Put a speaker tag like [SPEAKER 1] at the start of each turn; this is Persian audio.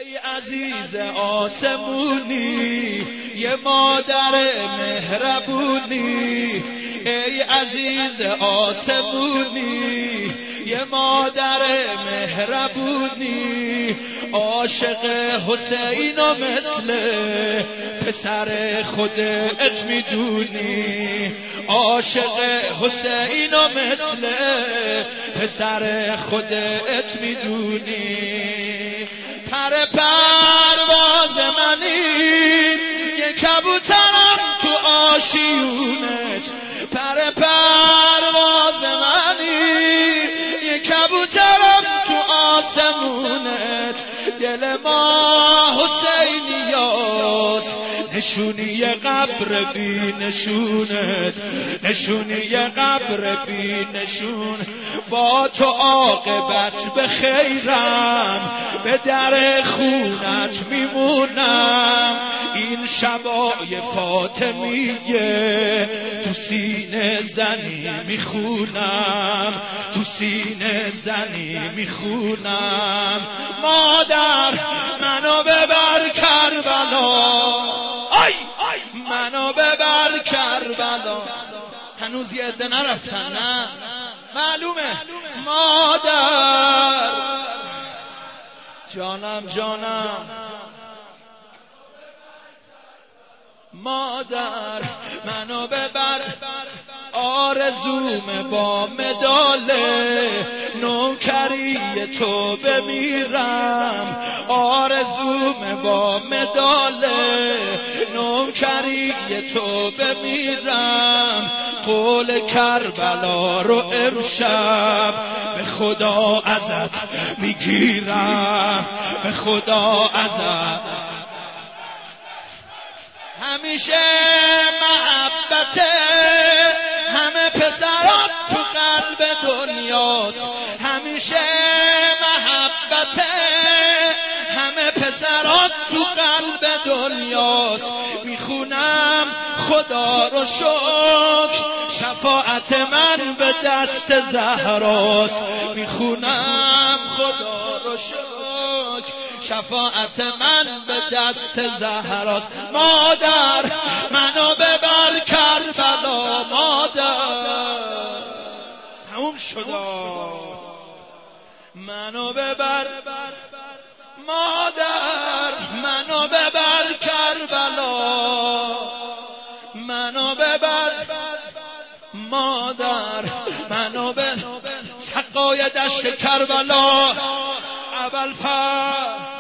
[SPEAKER 1] ای عزیز آسمونی یه مادر مهربونی، ای عزیز آسمونی یه مادر مهربونی، عاشق حسین و مثل پسر خودت میدونی، عاشق حسین و مثل پسر خودت میدونی. پر پرواز منی یه کبوترم تو آشیونت، پر پرواز منی یه کبوترم تو آسمونت، دل ما حسینیاست نشونی قبر بی نشونت، نشونی قبر بی نشون. با تو عاقبت به خیرم به در خونت میمونم، این شبای فاطمیه تو سینه زنی میخونم، تو سینه زنی میخونم. مادر منو ببر کربلا، آی منو ببر کربلا. هنوز یه عده نرفتن، نه معلومه. مادر جانم جانم، مادر منو ببر، آرزوم با مدال نوکری تو بمیرم، آرزوم با مدال نوکری تو بمیرم. قول کربلا رو امشب به خدا ازت میگیرم، به خدا ازت. همیشه محبت همه پسران تو قلب دنیاست، همیشه محبت همه پسران تو قلب دنیاست. میخونم خدا رو شکر شفاعت من به دست زهراست، میخونم خدا رو شکر شفاعت من به دست زهراست. مادر منو ببر کربلا، مادر تموم شدا منو ببر، مادر منو ببر کربلا، منو ببر مادر، منو به سقای دشت کربلا. ابوالفضل